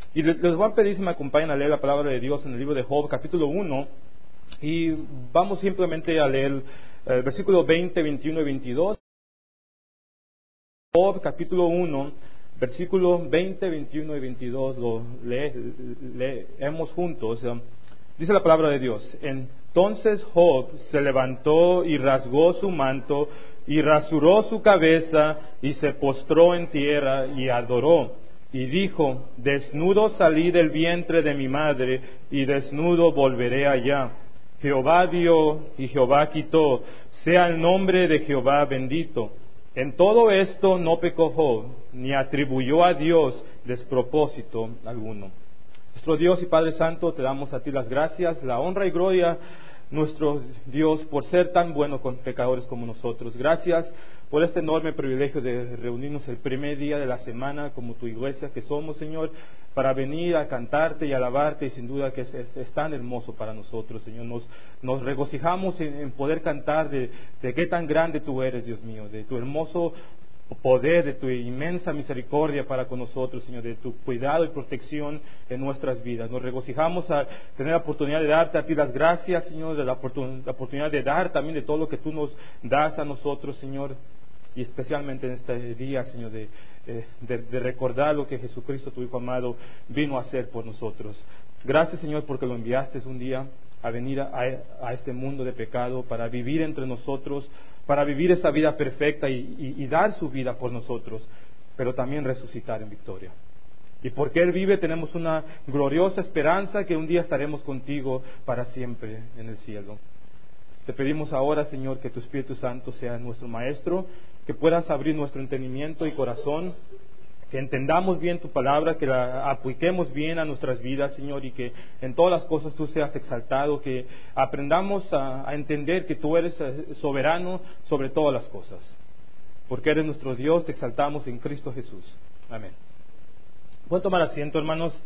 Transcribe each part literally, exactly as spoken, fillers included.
Y les voy a pedir si me acompañan a leer la palabra de Dios en el libro de Job, capítulo uno. Y vamos simplemente a leer el versículo veinte, veintiuno y veintidós. Job, capítulo uno, versículo veinte, veintiuno y veintidós. Lo le, leemos juntos. Dice la palabra de Dios: Entonces Job se levantó y rasgó su manto y rasuró su cabeza y se postró en tierra y adoró. Y dijo: Desnudo salí del vientre de mi madre y desnudo volveré allá. Jehová dio y Jehová quitó, sea el nombre de Jehová bendito. En todo esto no pecó Job, ni atribuyó a Dios despropósito alguno. Nuestro Dios y Padre Santo, te damos a ti las gracias, la honra y gloria, nuestro Dios, por ser tan bueno con pecadores como nosotros. Gracias por este enorme privilegio de reunirnos el primer día de la semana como tu iglesia que somos, Señor, para venir a cantarte y alabarte, y sin duda que es, es, es tan hermoso para nosotros, Señor. Nos, nos regocijamos en, en poder cantar de, de qué tan grande tú eres, Dios mío, de tu hermoso poder, de tu inmensa misericordia para con nosotros, Señor, de tu cuidado y protección en nuestras vidas. Nos regocijamos a tener la oportunidad de darte a ti las gracias, Señor, de la, oportun- la oportunidad de dar también de todo lo que tú nos das a nosotros, Señor, y especialmente en este día, Señor, de, eh, de, de recordar lo que Jesucristo, tu Hijo amado, vino a hacer por nosotros. Gracias, Señor, porque lo enviaste un día a venir a, a este mundo de pecado para vivir entre nosotros, para vivir esa vida perfecta y, y, y dar su vida por nosotros, pero también resucitar en victoria. Y porque Él vive tenemos una gloriosa esperanza que un día estaremos contigo para siempre en el cielo. Te pedimos ahora, Señor, que tu Espíritu Santo sea nuestro Maestro, que puedas abrir nuestro entendimiento y corazón, que entendamos bien tu palabra, que la apliquemos bien a nuestras vidas, Señor, y que en todas las cosas tú seas exaltado, que aprendamos a, a entender que tú eres soberano sobre todas las cosas. Porque eres nuestro Dios, te exaltamos en Cristo Jesús. Amén. ¿Pueden tomar asiento, hermanos?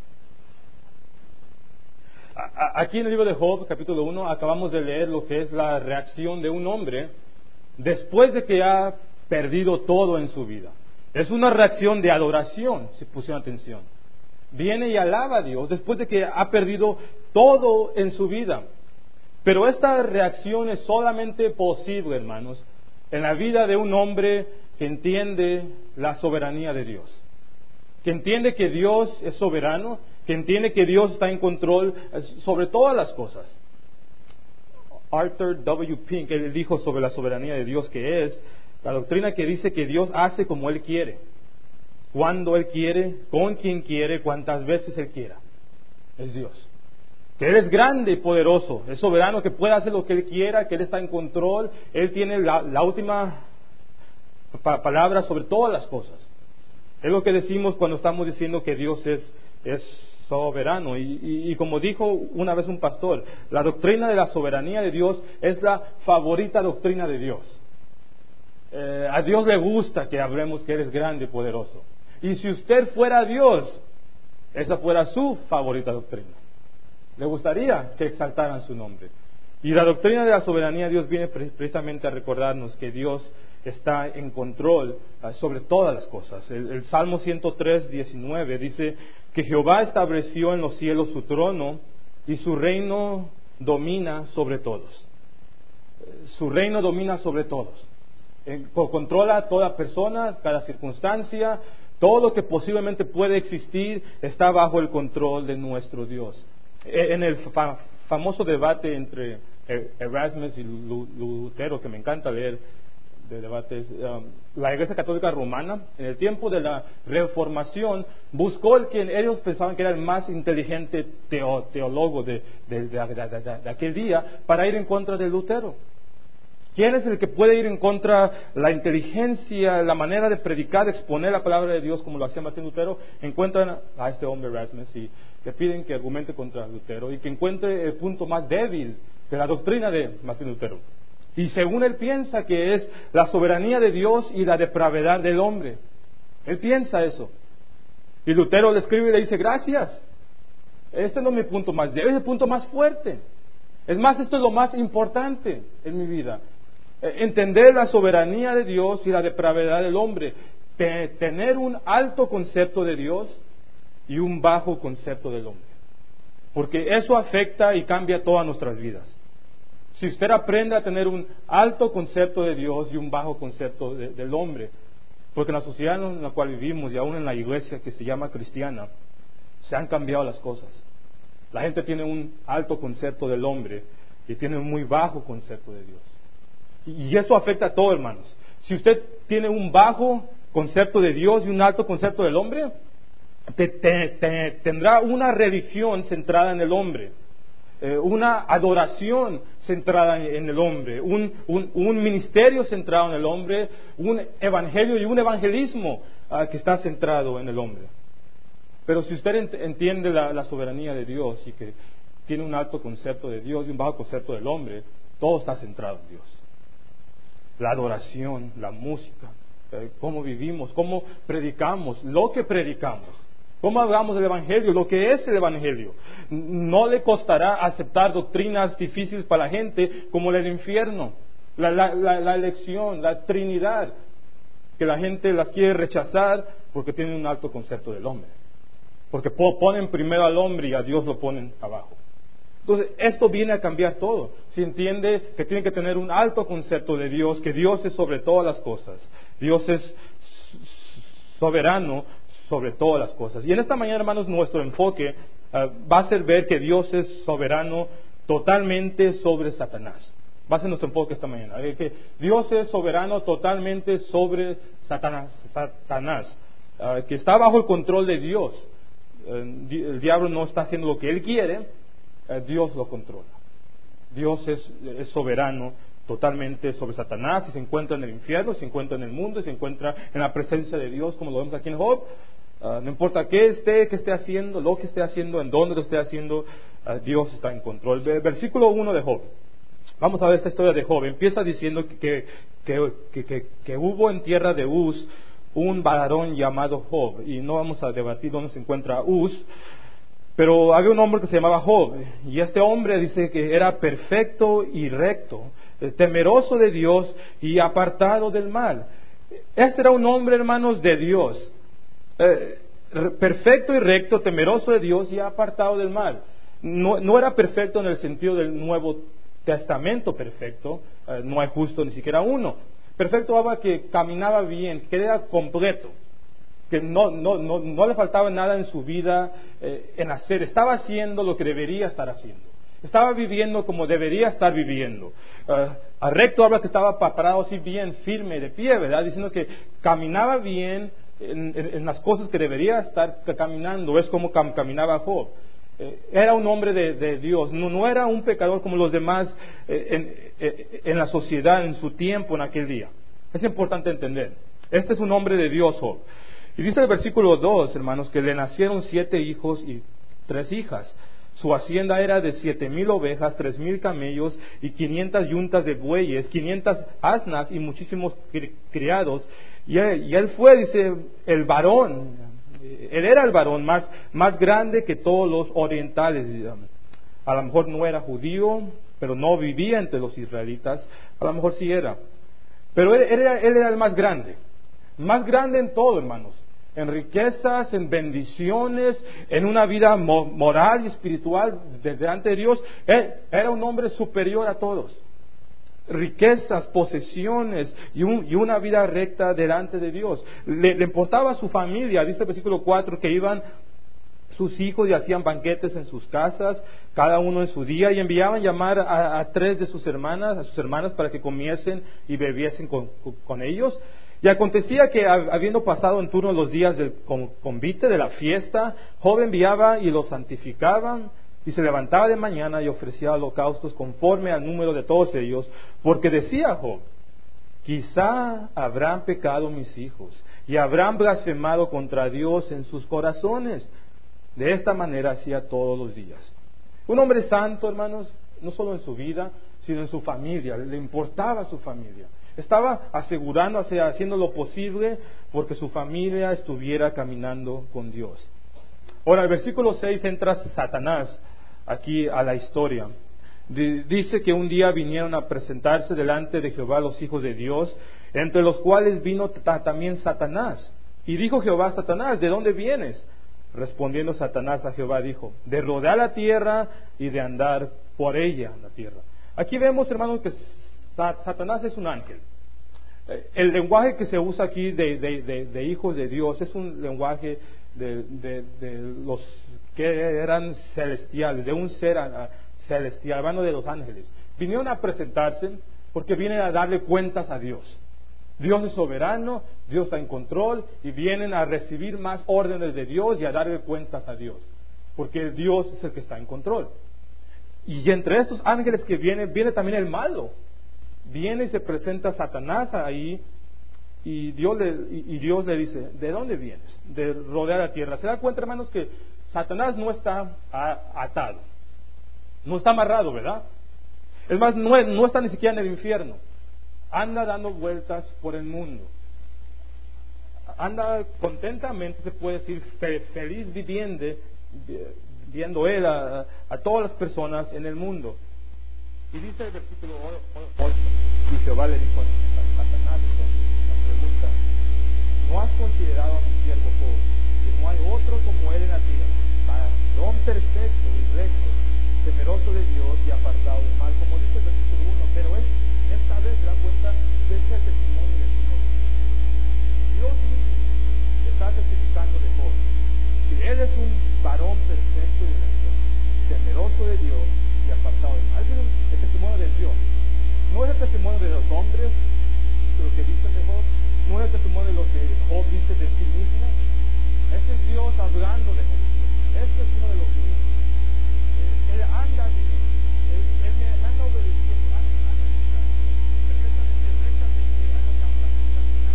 Aquí en el libro de Job, capítulo uno, acabamos de leer lo que es la reacción de un hombre después de que ha perdido todo en su vida. Es una reacción de adoración, si pusieron atención. Viene y alaba a Dios después de que ha perdido todo en su vida. Pero esta reacción es solamente posible, hermanos, en la vida de un hombre que entiende la soberanía de Dios. Que entiende que Dios es soberano, que entiende que Dios está en control sobre todas las cosas. Arthur W. Pink, él dijo sobre la soberanía de Dios que es la doctrina que dice que Dios hace como Él quiere, cuando Él quiere, con quien quiere, cuantas veces Él quiera. Es Dios. Que Él es grande y poderoso, es soberano, que puede hacer lo que Él quiera, que Él está en control, Él tiene la, la última pa- palabra sobre todas las cosas. Es lo que decimos cuando estamos diciendo que Dios es, es soberano. Y, y, y como dijo una vez un pastor, la doctrina de la soberanía de Dios es la favorita doctrina de Dios. Eh, a Dios le gusta que hablemos que Él es grande y poderoso. Y si usted fuera Dios, esa fuera su favorita doctrina. Le gustaría que exaltaran su nombre. Y la doctrina de la soberanía de Dios viene precisamente a recordarnos que Dios está en control uh, sobre todas las cosas. El, el Salmo ciento tres, diecinueve dice que Jehová estableció en los cielos su trono y su reino domina sobre todos. Su reino domina sobre todos. Eh, controla toda persona, cada circunstancia, todo lo que posiblemente puede existir está bajo el control de nuestro Dios. Eh, en el fa- famoso debate entre Erasmus y Lutero, que me encanta leer de debates, um, la Iglesia Católica Romana, en el tiempo de la Reformación, buscó el que ellos pensaban que era el más inteligente teo, teólogo de, de, de, de, de, de aquel día para ir en contra de Lutero. ¿Quién es el que puede ir en contra la inteligencia, la manera de predicar, de exponer la palabra de Dios como lo hacía Martín Lutero? Encuentran a este hombre Erasmus y le piden que argumente contra Lutero y que encuentre el punto más débil de la doctrina de Martín Lutero. Y según él piensa que es la soberanía de Dios y la depravedad del hombre. Él piensa eso. Y Lutero le escribe y le dice, gracias. Este no es mi punto más débil, es el punto más fuerte. Es más, esto es lo más importante en mi vida. Entender la soberanía de Dios y la depravedad del hombre. Tener un alto concepto de Dios y un bajo concepto del hombre. Porque eso afecta y cambia todas nuestras vidas. Si usted aprende a tener un alto concepto de Dios y un bajo concepto de, del hombre, porque en la sociedad en la cual vivimos y aún en la iglesia que se llama cristiana, se han cambiado las cosas. La gente tiene un alto concepto del hombre y tiene un muy bajo concepto de Dios. Y eso afecta a todo, hermanos. Si usted tiene un bajo concepto de Dios y un alto concepto del hombre, te, te, te, tendrá una religión centrada en el hombre, eh, una adoración centrada en, en el hombre, un, un, un ministerio centrado en el hombre, un evangelio y un evangelismo uh, que está centrado en el hombre. Pero si usted ent- entiende la, la soberanía de Dios y que tiene un alto concepto de Dios y un bajo concepto del hombre, todo está centrado en Dios. La adoración, la música, eh, cómo vivimos, cómo predicamos, lo que predicamos, cómo hablamos del Evangelio, lo que es el Evangelio. No le costará aceptar doctrinas difíciles para la gente como el infierno, la, la, la, la elección, la Trinidad, que la gente las quiere rechazar porque tienen un alto concepto del hombre. Porque ponen primero al hombre y a Dios lo ponen abajo. Entonces, esto viene a cambiar todo. Se entiende que tiene que tener un alto concepto de Dios, que Dios es sobre todas las cosas. Dios es soberano sobre todas las cosas. Y en esta mañana, hermanos, nuestro enfoque uh, va a ser ver que Dios es soberano totalmente sobre Satanás. Va a ser nuestro enfoque esta mañana. Eh, que Dios es soberano totalmente sobre Satanás, Satanás uh, que está bajo el control de Dios. El diablo no está haciendo lo que él quiere, Dios lo controla. Dios es, es soberano totalmente sobre Satanás, y se encuentra en el infierno, se encuentra en el mundo, y se encuentra en la presencia de Dios, como lo vemos aquí en Job. Uh, no importa qué esté, qué esté haciendo, lo que esté haciendo, en dónde lo esté haciendo, uh, Dios está en control. Versículo uno de Job. Vamos a ver esta historia de Job. Empieza diciendo que, que, que, que, que, que hubo en tierra de Uz un varón llamado Job, y no vamos a debatir dónde se encuentra Uz, pero había un hombre que se llamaba Job, y este hombre dice que era perfecto y recto, temeroso de Dios y apartado del mal. Este era un hombre, hermanos, de Dios, eh, perfecto y recto, temeroso de Dios y apartado del mal. No, no era perfecto en el sentido del Nuevo Testamento perfecto, eh, no hay justo ni siquiera uno. Perfecto habla que caminaba bien, que era completo, que no, no, no, no le faltaba nada en su vida eh, en hacer. Estaba haciendo lo que debería estar haciendo. Estaba viviendo como debería estar viviendo. Uh, recto habla que estaba parado así bien firme, de pie, ¿verdad? Diciendo que caminaba bien en, en, en las cosas que debería estar caminando. Es como cam, caminaba Job. Era un hombre de, de Dios, no, no era un pecador como los demás eh, en, eh, en la sociedad en su tiempo, en aquel día. Es importante entender. Este es un hombre de Dios, Job. Y dice el versículo dos, hermanos, que le nacieron siete hijos y tres hijas. Su hacienda era de siete mil ovejas, tres mil camellos y quinientas yuntas de bueyes, quinientas asnas y muchísimos criados. Y él, y él fue, dice, el varón. Él era el varón más, más grande que todos los orientales. A lo mejor no era judío, pero no vivía entre los israelitas. A lo mejor sí era. Pero él, él, era, él era el más grande. Más grande en todo, hermanos. En riquezas, en bendiciones, en una vida mo- moral y espiritual delante de Dios. Él era un hombre superior a todos. Riquezas, posesiones y, un, y una vida recta delante de Dios. Le, le importaba a su familia. Dice el versículo cuatro que iban sus hijos y hacían banquetes en sus casas, cada uno en su día, y enviaban llamar a, a tres de sus hermanas, a sus hermanas, para que comiesen y bebiesen con, con, con ellos. Y acontecía que, habiendo pasado en turno los días del convite, de la fiesta, Job enviaba y los santificaban, y se levantaba de mañana y ofrecía holocaustos conforme al número de todos ellos, porque decía Job: quizá habrán pecado mis hijos y habrán blasfemado contra Dios en sus corazones. De esta manera hacía todos los días. Un hombre santo, hermanos, no solo en su vida, sino en su familia. Le importaba su familia. Estaba asegurándose, haciendo lo posible porque su familia estuviera caminando con Dios. Ahora, el versículo seis entra Satanás aquí a la historia. Dice que un día vinieron a presentarse delante de Jehová los hijos de Dios, entre los cuales vino también Satanás. Y dijo Jehová a Satanás: ¿de dónde vienes? Respondiendo Satanás a Jehová dijo, de rodear la tierra y de andar por ella la tierra. Aquí vemos, hermanos, que Satanás es un ángel. El lenguaje que se usa aquí de, de, de, de hijos de Dios es un lenguaje de, de, de los que eran celestiales, de un ser celestial, hablando de los ángeles. Vinieron a presentarse porque vienen a darle cuentas a Dios. Dios es soberano, Dios está en control y vienen a recibir más órdenes de Dios y a darle cuentas a Dios, porque Dios es el que está en control. Y entre estos ángeles que vienen, viene también el malo. Viene y se presenta Satanás ahí y Dios le, y Dios le dice, ¿de dónde vienes? De rodear la tierra. ¿Se da cuenta, hermanos, que Satanás no está atado? No está amarrado, ¿verdad? Es más, no, no está ni siquiera en el infierno. Anda dando vueltas por el mundo. Anda contentamente, se puede decir, fe, feliz viviendo, viendo él a, a todas las personas en el mundo. Y dice el versículo ocho, y Jehová le dijo a Satanás, entonces, la pregunta, ¿no has considerado a mi siervo Job, que no hay otro como él en la tierra, varón perfecto y recto, temeroso de Dios y apartado del mal? Como dice el versículo uno, pero es, esta vez se da cuenta de ese testimonio de Dios. Dios mismo está testificando de Job, que él es un varón perfecto y recto, temeroso de Dios y apartado del mal. Ese es el testimonio de Dios. No es el testimonio de los hombres, de lo que dicen de Job, no es el testimonio de lo que Job dice de sí mismo. Este es Dios hablando de Job. Este es uno de los míos. Él, él anda bien, él, él me anda obedeciendo, anda, anda perfectamente, rectamente, anda caminando.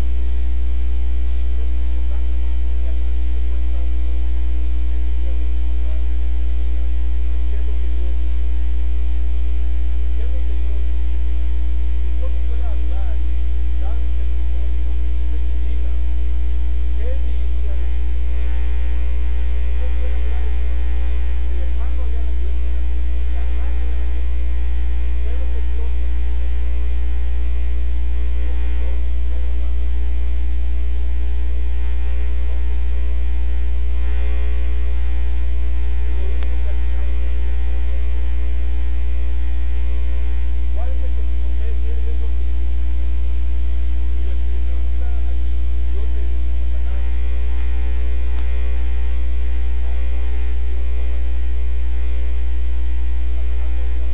Y es importante, hermano, porque al fin de cuentas, podemos entender de disfrutar en nuestras vidas, es qué es lo que Dios dice. ¿Qué es lo que Dios dice? Si Dios fuera a hablar y dar un testimonio de su vida, ¿qué diría de ti? Si Dios fuera a hablar y decir, el hermano allá en la iglesia, la hermana allá en la iglesia, ¿qué es lo que Dios te dice? Lo que Dios puede hablar. Es lo único que al final se pide es ¿cuál es el testimonio? ¿Qué es lo que Dios piensa? Y le pregunta aquí, Dios le dice a Satanás, no, no, Dios toma la Satanás no es la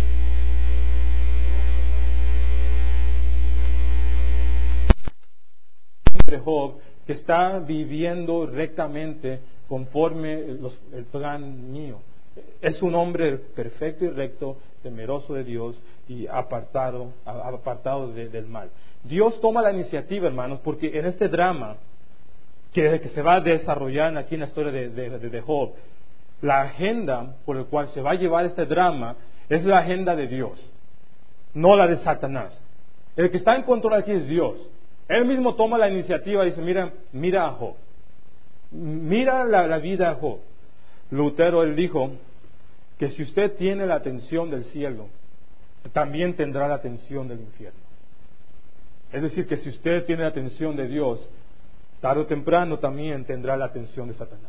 hombre Job, que está viviendo rectamente conforme los, el plan mío. Es un hombre perfecto y recto, temeroso de Dios y apartado, apartado de, del mal. Dios toma la iniciativa, hermanos, porque en este drama que, que se va a desarrollar aquí en la historia de, de, de Job, la agenda por la cual se va a llevar este drama es la agenda de Dios, no la de Satanás. El que está en control aquí es Dios. Él mismo toma la iniciativa y dice, mira, mira a Job. Mira la, la vida de Job. Lutero, él dijo que si usted tiene la atención del cielo, también tendrá la atención del infierno. Es decir, que si usted tiene la atención de Dios, tarde o temprano también tendrá la atención de Satanás.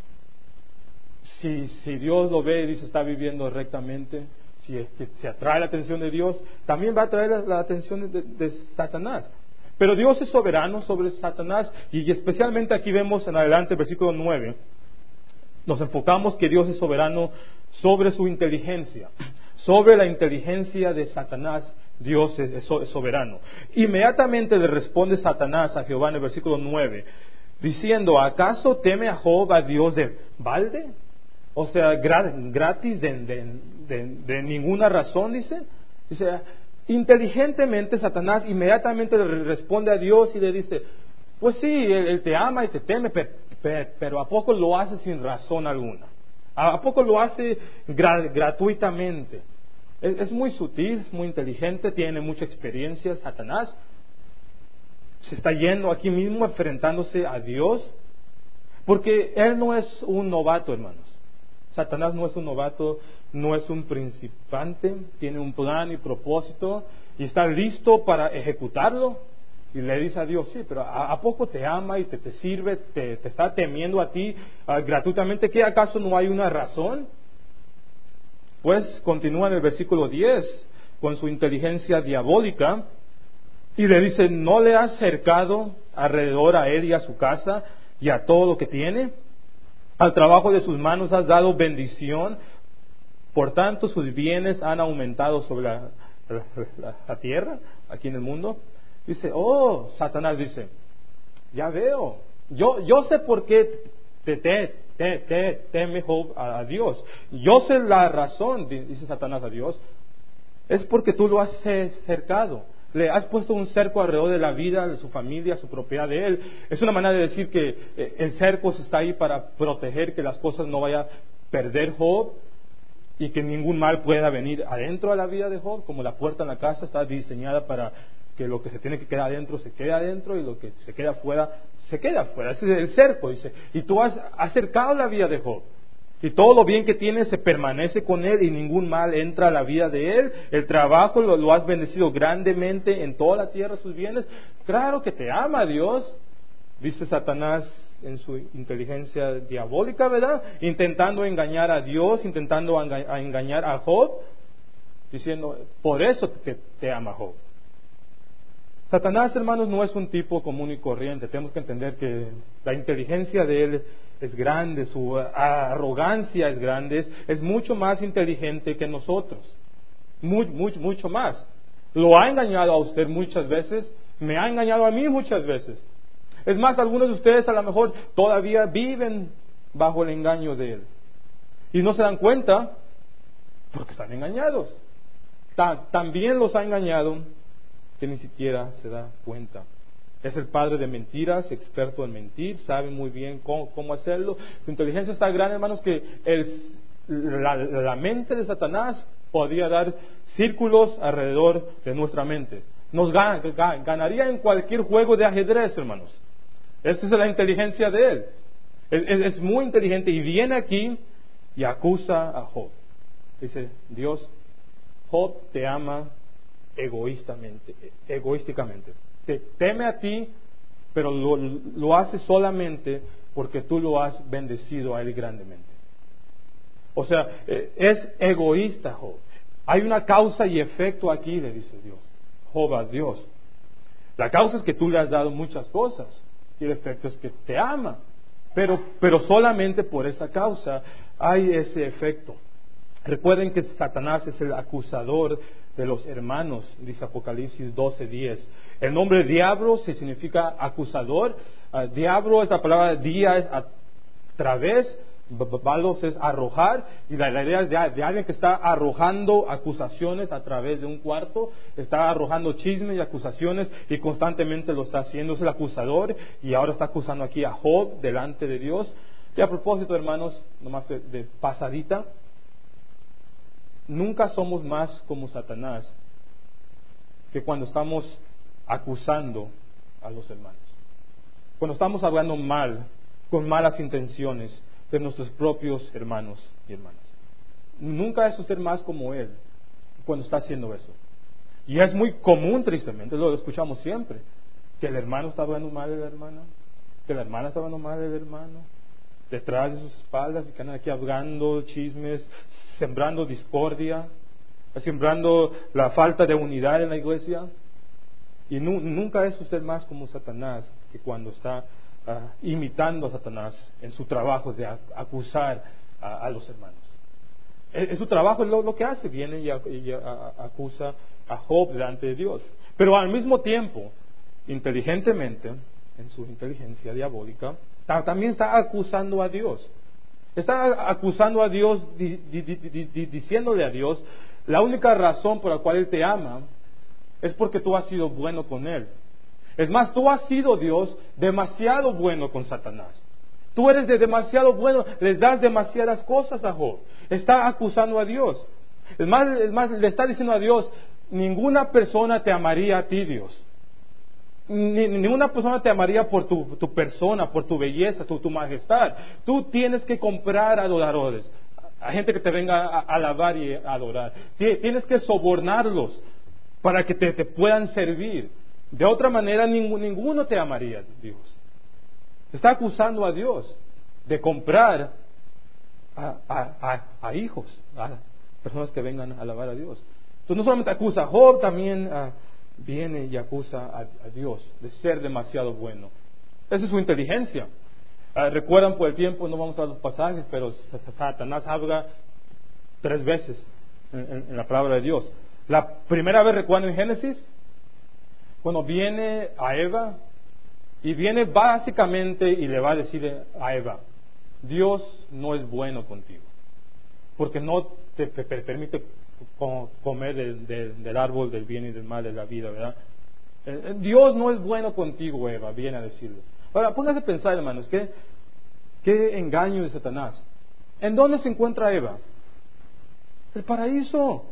Si, si Dios lo ve y dice está viviendo rectamente, si se si atrae la atención de Dios, también va a atraer la, la atención de, de Satanás. Pero Dios es soberano sobre Satanás, y especialmente aquí vemos en adelante, versículo nueve, nos enfocamos que Dios es soberano sobre su inteligencia. Sobre la inteligencia de Satanás, Dios es, es soberano. Inmediatamente le responde Satanás a Jehová en el versículo nueve, diciendo, ¿acaso teme a Job a Dios de balde? O sea, gratis, de, de, de, de ninguna razón, dice. Dice, inteligentemente Satanás inmediatamente le responde a Dios y le dice, pues sí, él, él te ama y te teme, pero, pero ¿a poco lo hace sin razón alguna? ¿A poco lo hace gra, gratuitamente? Es, es muy sutil, es muy inteligente, tiene mucha experiencia Satanás. Se está yendo aquí mismo enfrentándose a Dios, porque él no es un novato, hermanos. Satanás no es un novato, no es un principiante, tiene un plan y propósito y está listo para ejecutarlo. Y le dice a Dios, sí, pero ¿a, a poco te ama y te, te sirve, te, te está temiendo a ti uh, gratuitamente? ¿Qué acaso no hay una razón? Pues continúa en el versículo diez con su inteligencia diabólica y le dice, ¿no le has cercado alrededor a él y a su casa y a todo lo que tiene? Al trabajo de sus manos has dado bendición, por tanto sus bienes han aumentado sobre la, la, la tierra, aquí en el mundo. Dice, oh, Satanás dice, ya veo, yo, yo sé por qué te, te, te, te teme Job a, a Dios. Yo sé la razón, dice Satanás a Dios, es porque tú lo has cercado. Le has puesto un cerco alrededor de la vida, de su familia, su propiedad de él. Es una manera de decir que eh, el cerco está ahí para proteger que las cosas no vayan a perder Job y que ningún mal pueda venir adentro de la vida de Job, como la puerta en la casa está diseñada para que lo que se tiene que quedar adentro se quede adentro y lo que se queda afuera se queda afuera. Ese es el cerco, dice. Y tú has acercado la vida de Job. Y todo lo bien que tiene se permanece con él y ningún mal entra a la vida de él. El trabajo lo, lo has bendecido grandemente en toda la tierra, sus bienes. Claro que te ama Dios, dice Satanás en su inteligencia diabólica, ¿verdad? Intentando engañar a Dios, intentando a engañar a Job, diciendo, por eso te, te ama Job. Satanás, hermanos, no es un tipo común y corriente. Tenemos que entender que la inteligencia de él es grande, su arrogancia es grande, es, es mucho más inteligente que nosotros, muy, mucho, mucho más. Lo ha engañado a usted muchas veces, me ha engañado a mí muchas veces. Es más, algunos de ustedes a lo mejor todavía viven bajo el engaño de él y no se dan cuenta porque están engañados. Ta- también los ha engañado que ni siquiera se da cuenta. Es el padre de mentiras, experto en mentir, sabe muy bien cómo, cómo hacerlo. Su inteligencia está grande, hermanos, que el, la, la mente de Satanás podría dar círculos alrededor de nuestra mente. Nos gana, ganaría en cualquier juego de ajedrez, hermanos. Esa es la inteligencia de él. Es, es, es muy inteligente y viene aquí y acusa a Job. Dice, Dios, Job te ama egoístamente, egoísticamente. Te teme a ti, pero lo, lo hace solamente porque tú lo has bendecido a él grandemente. O sea, es egoísta Job. Hay una causa y efecto aquí, le dice Dios. Job a Dios. La causa es que tú le has dado muchas cosas y el efecto es que te ama. Pero, pero solamente por esa causa hay ese efecto. Recuerden que Satanás es el acusador de los hermanos, dice Apocalipsis doce diez. El nombre diablo se significa acusador. Uh, diablo es la palabra día, es a través, balos es arrojar, y la, la idea es de, de alguien que está arrojando acusaciones a través de un cuarto, está arrojando chismes y acusaciones y constantemente lo está haciendo, es el acusador, y ahora está acusando aquí a Job delante de Dios. Y a propósito, hermanos, nomás de, de pasadita, nunca somos más como Satanás que cuando estamos acusando a los hermanos. Cuando estamos hablando mal, con malas intenciones de nuestros propios hermanos y hermanas. Nunca es usted más como él cuando está haciendo eso. Y es muy común, tristemente, lo escuchamos siempre, que el hermano está hablando mal de la hermana, que la hermana está hablando mal del hermano, detrás de sus espaldas, y que andan aquí hablando chismes, sembrando discordia, sembrando la falta de unidad en la iglesia. Y nu- nunca es usted más como Satanás que cuando está uh, imitando a Satanás en su trabajo de a- acusar a, a los hermanos. Es, es su trabajo, es lo, lo que hace, viene y, a- y a- a- acusa a Job delante de Dios. Pero al mismo tiempo, inteligentemente, en su inteligencia diabólica, ta- también está acusando a Dios. Está acusando a Dios, di- di- di- di- di- diciéndole a Dios, la única razón por la cual Él te ama es porque tú has sido bueno con Él. Es más, tú has sido, Dios, demasiado bueno con Satanás. Tú eres de demasiado bueno, les das demasiadas cosas a Job. Está acusando a Dios. Es más, es más, le está diciendo a Dios, ninguna persona te amaría a ti, Dios. Ni, ninguna persona te amaría por tu, tu persona, por tu belleza, tu, tu majestad. Tú tienes que comprar adoradores, a gente que te venga a, a alabar y a adorar. Tienes que sobornarlos para que te, te puedan servir. De otra manera, ninguno, ninguno te amaría, Dios. Está acusando a Dios de comprar a, a, a, a hijos, a personas que vengan a alabar a Dios. Entonces no solamente acusa a Job, también uh, viene y acusa a, a Dios de ser demasiado bueno. Esa es su inteligencia. Uh, recuerdan por el tiempo, no vamos a los pasajes, pero Satanás habla tres veces en, en, en la palabra de Dios. La primera vez, recuerdan en Génesis, cuando viene a Eva, y viene básicamente y le va a decir a Eva: Dios no es bueno contigo, porque no te, te, te permite comer del, del, del árbol del bien y del mal de la vida, ¿verdad? Dios no es bueno contigo, Eva, viene a decirle. Ahora, póngase a pensar, hermanos, ¿qué, qué engaño de Satanás? ¿En dónde se encuentra Eva? El paraíso.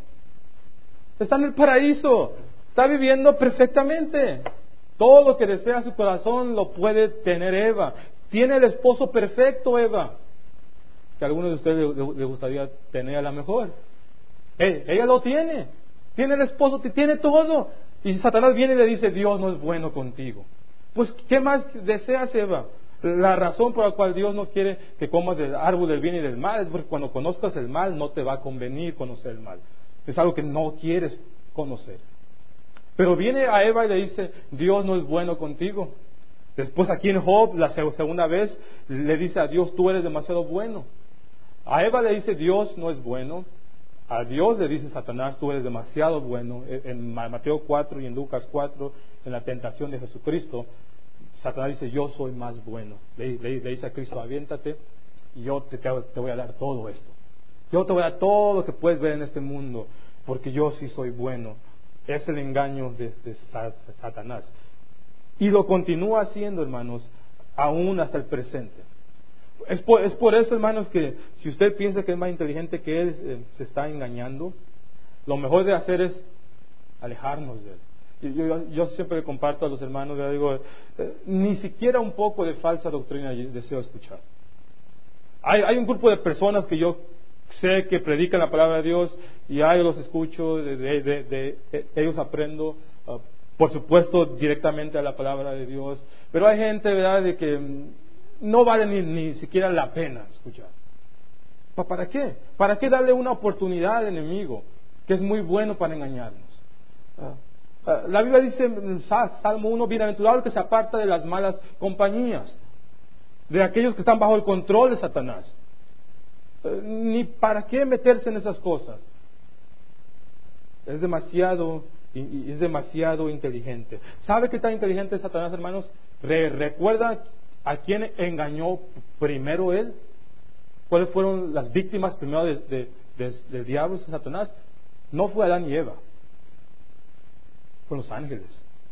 Está en el paraíso. Está viviendo perfectamente. Todo lo que desea su corazón lo puede tener Eva. Tiene el esposo perfecto, Eva. Que a algunos de ustedes les le gustaría tener a la mejor. Hey, ella lo tiene. Tiene el esposo, tiene todo. Y Satanás viene y le dice: Dios no es bueno contigo. Pues, ¿qué más deseas, Eva? La razón por la cual Dios no quiere que comas del árbol del bien y del mal es porque cuando conozcas el mal no te va a convenir conocer el mal. Es algo que no quieres conocer. Pero viene a Eva y le dice: Dios no es bueno contigo. Después aquí en Job, la segunda vez, le dice a Dios: tú eres demasiado bueno. A Eva le dice: Dios no es bueno. A Dios le dice Satanás: tú eres demasiado bueno. En Mateo cuatro y en Lucas cuatro, en la tentación de Jesucristo, Satanás dice: yo soy más bueno. Le, le, le dice a Cristo: aviéntate y yo te, te voy a dar todo esto. Yo te voy a dar todo lo que puedes ver en este mundo, porque yo sí soy bueno. Es el engaño de, de Satanás. Y lo continúa haciendo, hermanos, aún hasta el presente. Es por, es por eso, hermanos, que si usted piensa que es más inteligente que él, eh, se está engañando. Lo mejor de hacer es alejarnos de él. Y yo, yo, yo siempre le comparto a los hermanos, le digo, eh, ni siquiera un poco de falsa doctrina deseo escuchar. Hay, hay un grupo de personas que yo sé que predican la palabra de Dios y ahí los escucho, de, de, de, de, de ellos aprendo, uh, por supuesto, directamente a la palabra de Dios. Pero hay gente, ¿verdad?, de que no vale ni, ni siquiera la pena escuchar. ¿Para qué? ¿Para qué darle una oportunidad al enemigo, que es muy bueno para engañarnos? Uh, uh, la Biblia dice en Salmo uno: bienaventurado el que se aparta de las malas compañías, de aquellos que están bajo el control de Satanás. Uh, ni para qué meterse en esas cosas. Es demasiado, y es demasiado inteligente. ¿Sabe qué tan inteligente es Satanás, hermanos? Re, ¿Recuerda a quién engañó primero él? ¿Cuáles fueron las víctimas primero de, de, de, del diablo, de Satanás? No fue Adán y Eva, fueron los ángeles.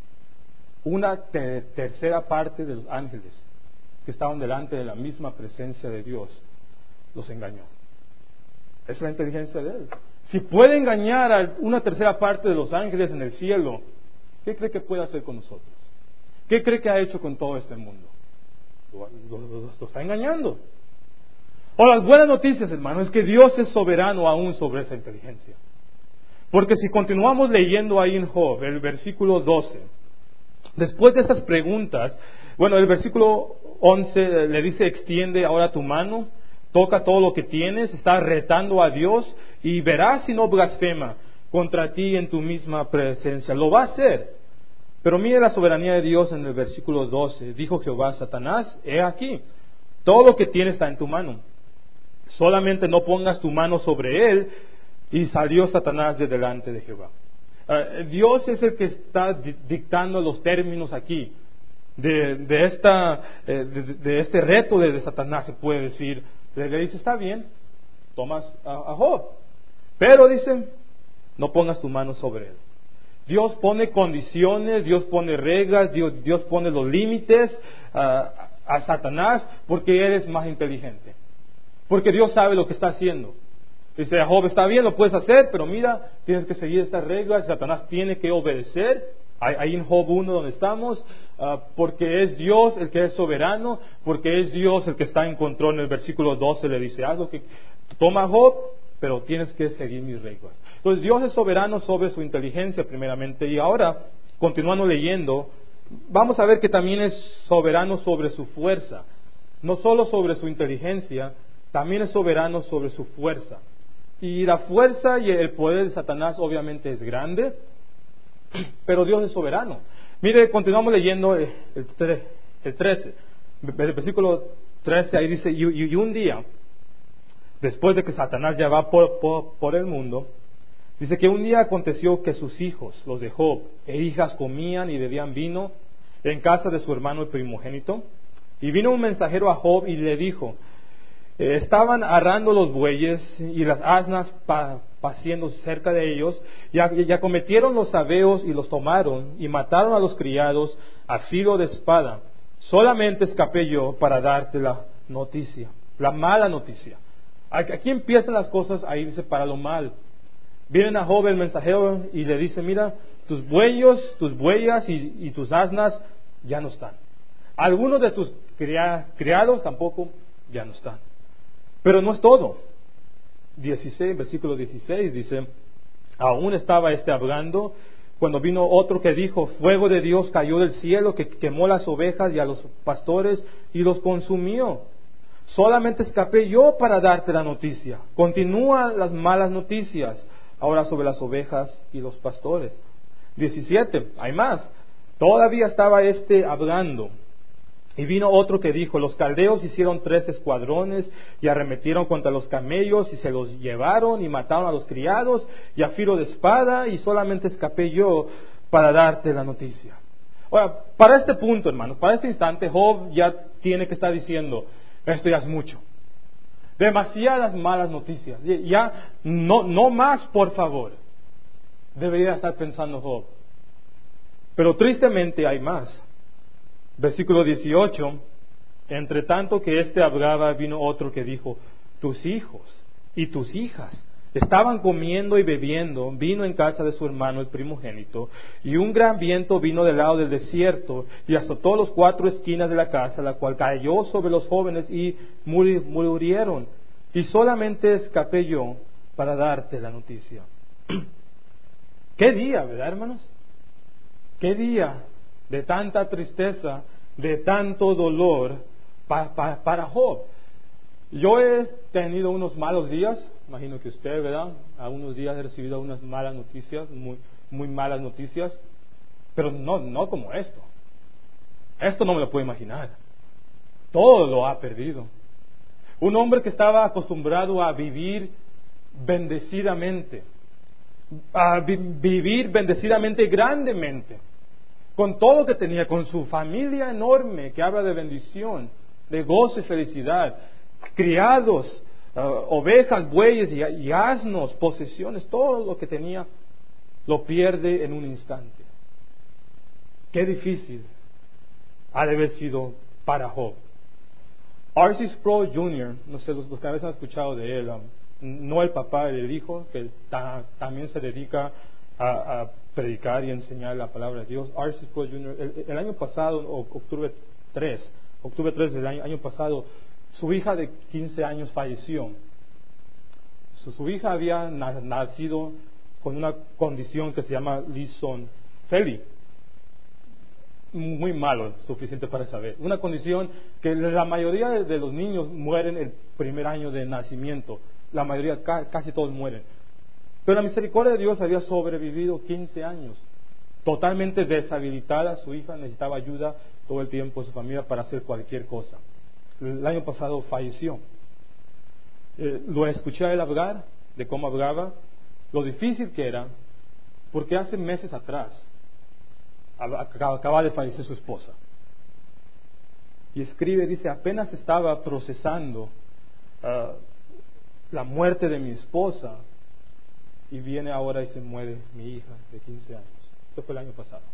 Una te, tercera parte de los ángeles que estaban delante de la misma presencia de Dios los engañó. Esa es la inteligencia de él. Si puede engañar a una tercera parte de los ángeles en el cielo, ¿qué cree que puede hacer con nosotros? ¿Qué cree que ha hecho con todo este mundo? Lo, lo, lo, lo está engañando. O las buenas noticias, hermano, es que Dios es soberano aún sobre esa inteligencia. Porque si continuamos leyendo ahí en Job, el versículo doce, después de esas preguntas, bueno, el versículo once le dice: extiende ahora tu mano, toca todo lo que tienes, está retando a Dios y verás si no blasfema contra ti en tu misma presencia. Lo va a hacer. Pero mire la soberanía de Dios en el versículo doce. Dijo Jehová a Satanás: he aquí, todo lo que tienes está en tu mano. Solamente no pongas tu mano sobre él. Y salió Satanás de delante de Jehová. Uh, Dios es el que está di- dictando los términos aquí de, de, esta, eh, de, de este reto de, de Satanás, se puede decir. Le, le dice: está bien, tomas a, a Job, pero dice: no pongas tu mano sobre él. Dios pone condiciones, Dios pone reglas, Dios, Dios pone los límites uh, a Satanás, porque él es más inteligente, porque Dios sabe lo que está haciendo. Dice a Job: está bien, lo puedes hacer, pero mira, tienes que seguir estas reglas. Satanás tiene que obedecer. Ahí en Job uno donde estamos, uh, porque es Dios el que es soberano, porque es Dios el que está en control. En el versículo doce le dice: haz lo que toma Job, pero tienes que seguir mis reglas. Entonces Dios es soberano sobre su inteligencia primeramente, y ahora continuando leyendo, vamos a ver que también es soberano sobre su fuerza. No solo sobre su inteligencia, también es soberano sobre su fuerza. Y la fuerza y el poder de Satanás obviamente es grande, pero Dios es soberano. Mire, continuamos leyendo el, el trece, el versículo trece, ahí dice, y, y un día, después de que Satanás ya va por, por, por el mundo, dice que un día aconteció que sus hijos, los de Job, e hijas comían y bebían vino en casa de su hermano el primogénito. Y vino un mensajero a Job y le dijo, eh, estaban arrando los bueyes y las asnas pa, paciendo cerca de ellos, y, a, y acometieron los sabeos y los tomaron, y mataron a los criados a filo de espada. Solamente escapé yo para darte la noticia, la mala noticia. Aquí empiezan las cosas a irse para lo mal. Vienen a Job el mensajero y le dice, mira, tus bueyos, tus bueyas y, y tus asnas ya no están. Algunos de tus cria, criados tampoco ya no están. Pero no es todo. dieciséis, versículo dieciséis dice, aún estaba este hablando cuando vino otro que dijo, fuego de Dios cayó del cielo que quemó las ovejas y a los pastores y los consumió. Solamente escapé yo para darte la noticia. Continúan las malas noticias ahora sobre las ovejas y los pastores. diecisiete, hay más. Todavía estaba este hablando. Y vino otro que dijo, los caldeos hicieron tres escuadrones y arremetieron contra los camellos y se los llevaron y mataron a los criados y a filo de espada, y solamente escapé yo para darte la noticia. Ahora, para este punto, hermanos, para este instante, Job ya tiene que estar diciendo, esto ya es mucho. Demasiadas malas noticias. Ya, no, no más, por favor. Debería estar pensando Job. Pero tristemente hay más. Versículo dieciocho, entre tanto que éste hablaba, vino otro que dijo, tus hijos y tus hijas estaban comiendo y bebiendo vino en casa de su hermano el primogénito, y un gran viento vino del lado del desierto y azotó las cuatro esquinas de la casa, la cual cayó sobre los jóvenes y murieron, y solamente escapé yo para darte la noticia. ¿Qué día, verdad, hermanos? ¿Qué día de tanta tristeza, de tanto dolor pa, pa, para Job? Yo he tenido unos malos días, imagino que usted, ¿verdad? Algunos días he recibido unas malas noticias, muy, muy malas noticias, pero no, no como esto. Esto no me lo puedo imaginar. Todo lo ha perdido. Un hombre que estaba acostumbrado a vivir bendecidamente, a vi- vivir bendecidamente grandemente, con todo lo que tenía, con su familia enorme que habla de bendición, de gozo y felicidad, criados, uh, ovejas, bueyes y, y asnos, posesiones, todo lo que tenía lo pierde en un instante. Qué difícil ha de haber sido para Job. R C Sproul junior, no sé, los, los que a veces han escuchado de él, um, no el papá, el hijo, que ta, también se dedica a, a predicar y enseñar la palabra de Dios. R C Sproul junior, el, el año pasado, octubre tres, octubre tres del año, año pasado, su hija de quince años falleció. Su, su hija había na, nacido con una condición que se llama Lisson-Feli. Muy malo, suficiente para saber. Una condición que la mayoría de, de los niños mueren el primer año de nacimiento. La mayoría, ca, casi todos mueren. Pero la misericordia de Dios había sobrevivido quince años. Totalmente deshabilitada, su hija necesitaba ayuda todo el tiempo de su familia para hacer cualquier cosa. El año pasado falleció. Eh, lo escuché a él hablar, de cómo hablaba, lo difícil que era, porque hace meses atrás acaba de fallecer su esposa. Y escribe, dice, apenas estaba procesando uh, la muerte de mi esposa, y viene ahora y se muere mi hija de quince años. Esto fue el año pasado.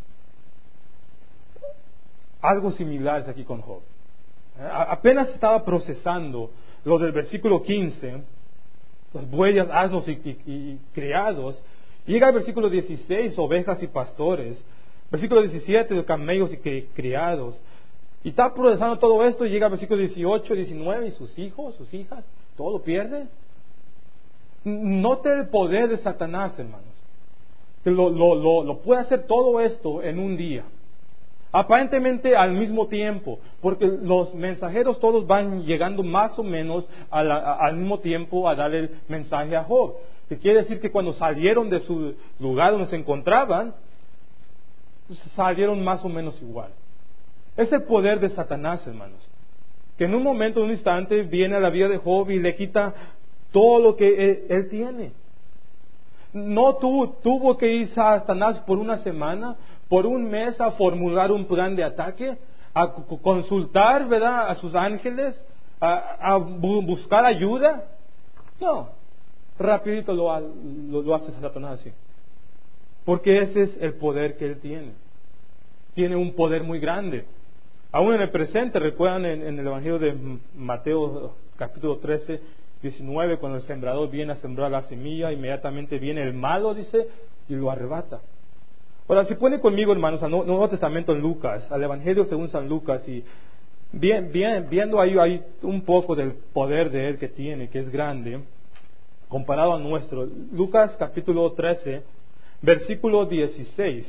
Algo similar es aquí con Job. A- apenas estaba procesando lo del versículo quince, las bueyes, asnos y, y, y criados. Llega al versículo dieciséis, ovejas y pastores. Versículo diecisiete, de camellos y criados. Y está procesando todo esto y llega al versículo dieciocho, diecinueve, y sus hijos, sus hijas, todo lo pierde. Note el poder de Satanás, hermanos. que lo, lo, lo, lo puede hacer todo esto en un día. Aparentemente al mismo tiempo, porque los mensajeros todos van llegando más o menos a la, a, al mismo tiempo a darle el mensaje a Job. Que quiere decir que cuando salieron de su lugar donde se encontraban, salieron más o menos igual. Es el poder de Satanás, hermanos, que en un momento, en un instante, viene a la vida de Job y le quita todo lo que él, él tiene. No tuvo, tuvo que ir Satanás por una semana, por un mes a formular un plan de ataque, a consultar, ¿verdad?, a sus ángeles, a, a buscar ayuda. No, rapidito lo, lo, lo hace Satanás así. Porque ese es el poder que él tiene. Tiene un poder muy grande. Aún en el presente, recuerdan en, en el Evangelio de Mateo capítulo trece, diecinueve, cuando el sembrador viene a sembrar la semilla, inmediatamente viene el malo, dice, y lo arrebata. Ahora, si pone conmigo, hermanos, al Nuevo Testamento en Lucas, al Evangelio según San Lucas, y bien, bien, viendo ahí, ahí un poco del poder de él que tiene, que es grande, comparado a nuestro. Lucas capítulo trece, versículo dieciséis.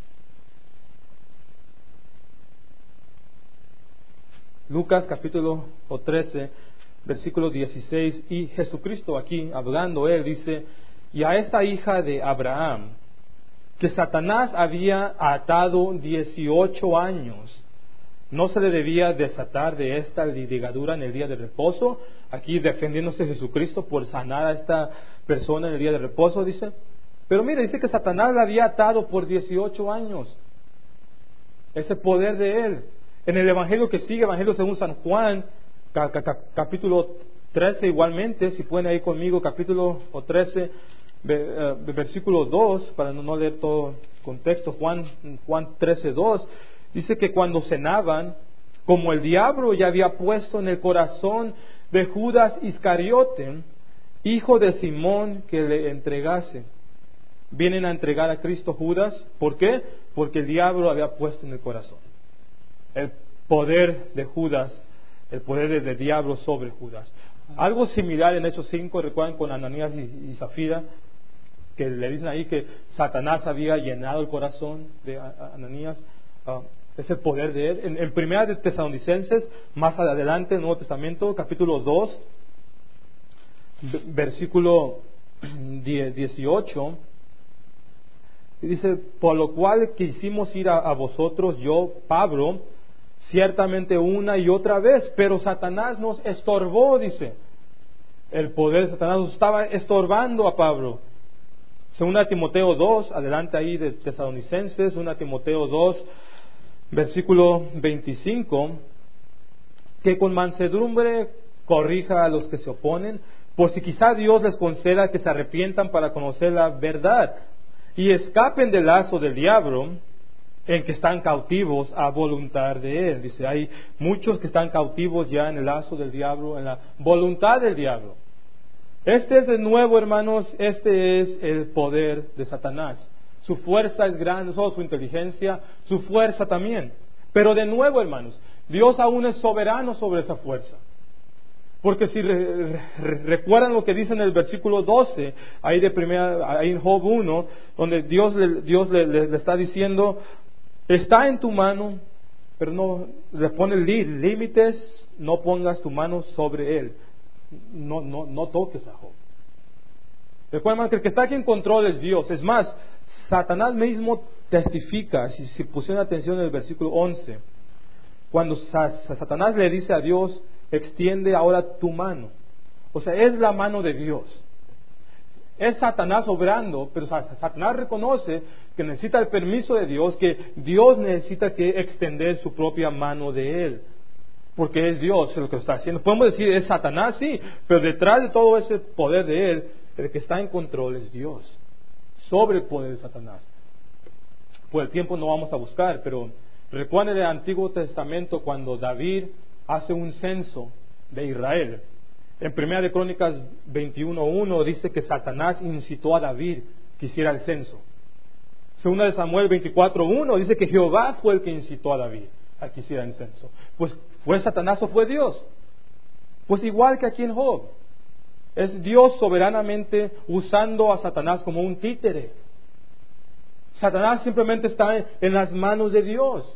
Lucas capítulo trece, versículo dieciséis, y Jesucristo aquí hablando, él dice, y a esta hija de Abraham, que Satanás había atado dieciocho años, ¿no se le debía desatar de esta ligadura en el día de reposo? Aquí defendiéndose Jesucristo por sanar a esta persona en el día de reposo, dice. Pero mire, dice que Satanás la había atado por dieciocho años. Ese poder de él. En el Evangelio que sigue, Evangelio según San Juan, ca- ca- capítulo trece igualmente, si pueden ir conmigo, capítulo trece, ve- uh, versículo dos, para no, no leer todo el contexto, Juan, Juan trece, dos, dice que cuando cenaban, como el diablo ya había puesto en el corazón de Judas Iscariote, hijo de Simón, que le entregase. Vienen a entregar a Cristo Judas, ¿por qué? Porque el diablo había puesto en el corazón. El poder de Judas, el poder del diablo sobre Judas. Algo similar en Hechos cinco, recuerdan con Ananías y, y Zafira, que le dicen ahí que Satanás había llenado el corazón de Ananías. Uh, es el poder de él. En, en Primera de Tesalonicenses, más adelante, en el Nuevo Testamento, capítulo dos, versículo dieciocho, dice, por lo cual quisimos ir a, a vosotros, yo, Pablo, ciertamente una y otra vez, pero Satanás nos estorbó, dice. El poder de Satanás nos estaba estorbando a Pablo. Segunda Timoteo dos, adelante ahí de Tesalonicenses, Segunda Timoteo dos, versículo veinticinco, que con mansedumbre corrija a los que se oponen, por si quizá Dios les conceda que se arrepientan para conocer la verdad y escapen del lazo del diablo, en que están cautivos a voluntad de él. Dice, hay muchos que están cautivos ya en el lazo del diablo, en la voluntad del diablo. Este es de nuevo, hermanos, este es el poder de Satanás. Su fuerza es grande, solo su inteligencia, su fuerza también. Pero de nuevo, hermanos, Dios aún es soberano sobre esa fuerza. Porque si re, re, recuerdan lo que dice en el versículo doce, ahí de primera, ahí en Job uno, donde Dios, le, Dios le, le, le está diciendo, está en tu mano, pero no le pone límites, no pongas tu mano sobre él, no, no, no toques a Job. Recuerden que el que está aquí en control es Dios. Es más, Satanás mismo testifica, si, si pusieron atención en el versículo once, cuando Satanás le dice a Dios, extiende ahora tu mano. O sea, es la mano de Dios. Es Satanás obrando, pero Satanás reconoce que necesita el permiso de Dios, que Dios necesita que extender su propia mano de él, porque es Dios lo que está haciendo. Podemos decir, es Satanás, sí, pero detrás de todo ese poder de él, el que está en control es Dios, sobre el poder de Satanás. Por el tiempo no vamos a buscar, pero recuerden el Antiguo Testamento cuando David hace un censo de Israel. En Primera de Crónicas veintiuno uno dice que Satanás incitó a David que hiciera el censo. Segunda de Samuel veinticuatro uno dice que Jehová fue el que incitó a David a que hiciera el censo. Pues, ¿fue Satanás o fue Dios? Pues igual que aquí en Job. Es Dios soberanamente usando a Satanás como un títere. Satanás simplemente está en, en las manos de Dios.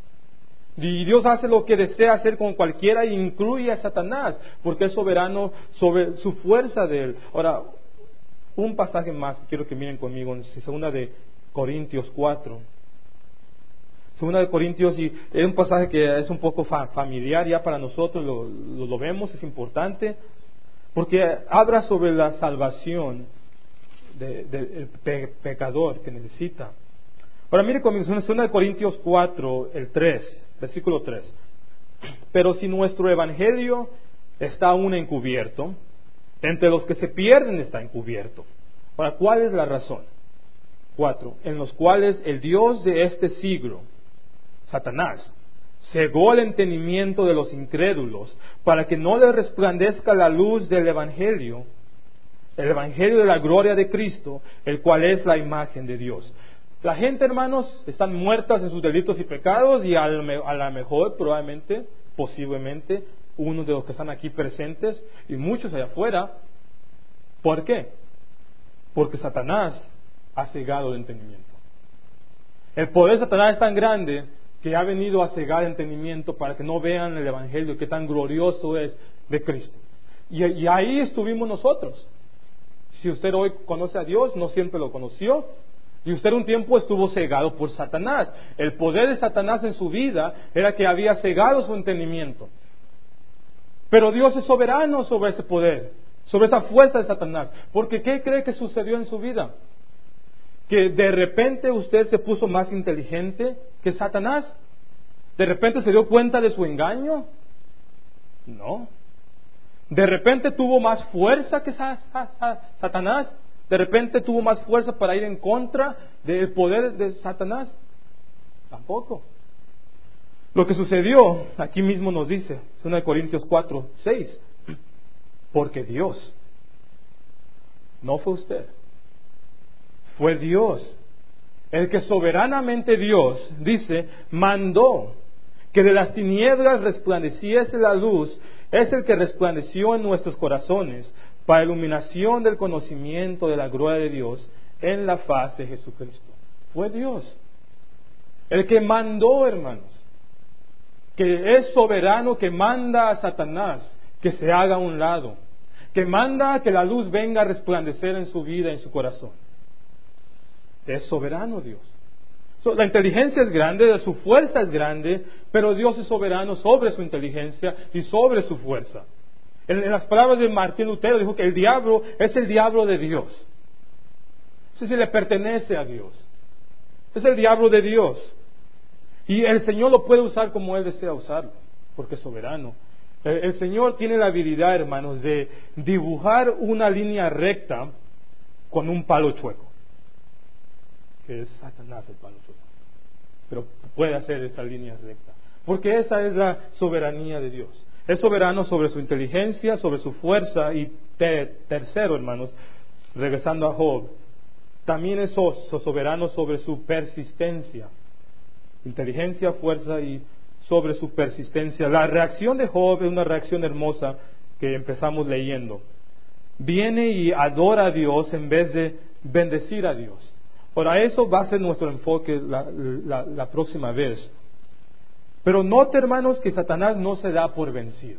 Y Dios hace lo que desea hacer con cualquiera, e incluye a Satanás, porque es soberano sobre su fuerza de él. Ahora, un pasaje más que quiero que miren conmigo, en segunda de Corintios cuatro. Segunda de Corintios, y es un pasaje que es un poco fa- familiar ya para nosotros, lo, lo, lo vemos, es importante, porque habla sobre la salvación del de, de, pe, pecador que necesita. Ahora mire conmigo, en segunda de Corintios cuatro, el tres, versículo tres. Pero si nuestro evangelio está aún encubierto, entre los que se pierden está encubierto. Ahora, ¿cuál es la razón? Cuatro, en los cuales el Dios de este siglo, Satanás, cegó el entendimiento de los incrédulos para que no les resplandezca la luz del evangelio, el evangelio de la gloria de Cristo, el cual es la imagen de Dios. La gente, hermanos, están muertas en sus delitos y pecados, y a lo mejor, probablemente, posiblemente, uno de los que están aquí presentes y muchos allá afuera. ¿Por qué? Porque Satanás ha cegado el entendimiento. El poder de Satanás es tan grande que ha venido a cegar el entendimiento para que no vean el evangelio, que tan glorioso es de Cristo. Y, y ahí estuvimos nosotros. Si usted hoy conoce a Dios, no siempre lo conoció, y usted un tiempo estuvo cegado por Satanás. El poder de Satanás en su vida era que había cegado su entendimiento. Pero Dios es soberano sobre ese poder, sobre esa fuerza de Satanás. Porque ¿qué cree que sucedió en su vida? Que de repente usted se puso más inteligente que Satanás. ¿De repente se dio cuenta de su engaño? No. ¿De repente tuvo más fuerza que sa- sa- sa- Satanás? ¿De repente tuvo más fuerza para ir en contra del poder de Satanás? Tampoco. Lo que sucedió, aquí mismo nos dice, segunda de Corintios cuatro, seis, porque Dios, no fue usted, fue Dios, el que soberanamente Dios, dice, mandó que de las tinieblas resplandeciese la luz, es el que resplandeció en nuestros corazones para iluminación del conocimiento de la gloria de Dios en la faz de Jesucristo. Fue Dios el que mandó, hermanos, que es soberano, que manda a Satanás que se haga a un lado, que manda que la luz venga a resplandecer en su vida, en su corazón. Es soberano Dios. So, la inteligencia es grande, su fuerza es grande, pero Dios es soberano sobre su inteligencia y sobre su fuerza. En, en las palabras de Martín Lutero dijo que el diablo es el diablo de Dios. Ese sí le pertenece a Dios. Es el diablo de Dios. Y el Señor lo puede usar como Él desea usarlo, porque es soberano. El, el Señor tiene la habilidad, hermanos, de dibujar una línea recta con un palo chueco, que es Satanás el palo chueco. Pero puede hacer esa línea recta, porque esa es la soberanía de Dios. Es soberano sobre su inteligencia, sobre su fuerza. Y te, tercero, hermanos, regresando a Job, también es so, so soberano sobre su persistencia. Inteligencia, fuerza y sobre su persistencia. La reacción de Job es una reacción hermosa que empezamos leyendo. Viene y adora a Dios en vez de bendecir a Dios. Ahora, eso va a ser nuestro enfoque la, la, la próxima vez. Pero note, hermanos, que Satanás no se da por vencido.